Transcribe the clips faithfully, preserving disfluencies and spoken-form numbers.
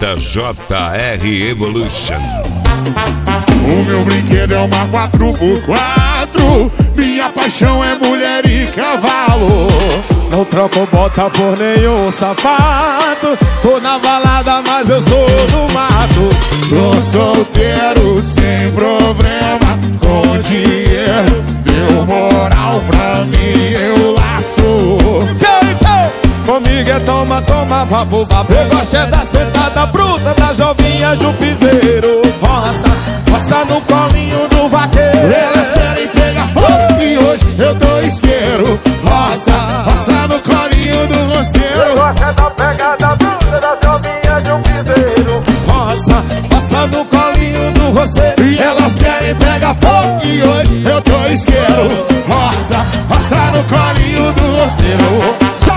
Banda J R Evolution. O meu brinquedo é uma quatro por quatro. Minha paixão é mulher e cavalo. Não troco bota por nenhum sapato. Tô na balada, mas eu sou do mato. Tô solteiro sem problema, com dinheiro, deu moral pra mim, eu laço. Comigo é toma, toma, vapo, vapo. Eu gosto é da sentada bruta, da jovinha do piseiro. Roça, roça no colinho do vaqueiro. Elas querem pegar fogo e hoje eu dou isqueiro. Roça, roça no colinho do roceiro. Eu gosto é da pegada bruta, da jovinha do piseiro. Roça, roça no colinho do roceiro. E elas querem pegar fogo e hoje eu dou isqueiro. Roça, roça no colinho do roceiro.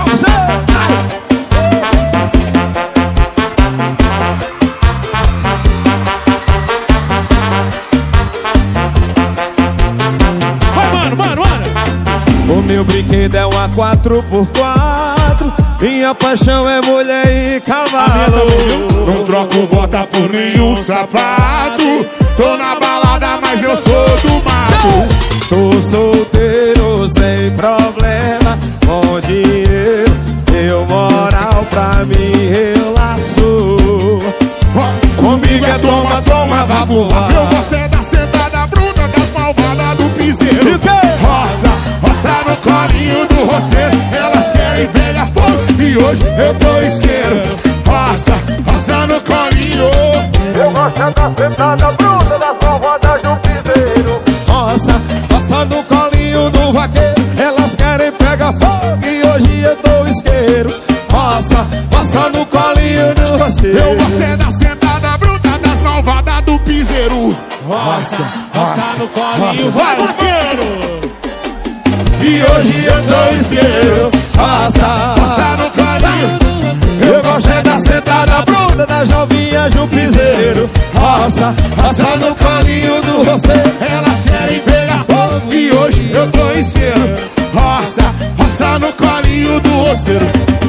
O meu brinquedo é uma quatro por quatro. Minha paixão é mulher e cavalo. Não troco bota por nenhum sapato. Tô na balada, mas eu sou do mato. Tô solteiro sem problema, com dinheiro, deu moral pra mim, relaxo. Comigo é toma, toma, vapo, vapo. Eu gosto é da sentada bruta, das malvadas do piseiro. Roça, roça no colinho do roceiro. Elas querem pegar fogo e hoje eu dou isqueiro. Roça, roça no colinho. Eu gosto é da sentada bruta, das malvadas do piseiro. Roça, roça no colinho do vaqueiro. Elas querem pegar fogo e hoje eu dou isqueiro. Roça, roça no colinho do roceiro. Eu gosto é da sentada bruta, das malvadas do piseiro. Roça, roça no colinho, vai vaqueiro. E hoje eu dou isqueiro. Roça, roça no colinho. Eu gosto é da sentada bruta, das novinhas do piseiro. Roça, roça no colinho do roceiro. Elas querem pegar fogo e hoje eu dou isqueiro. Roça, roça no colinho do roceiro.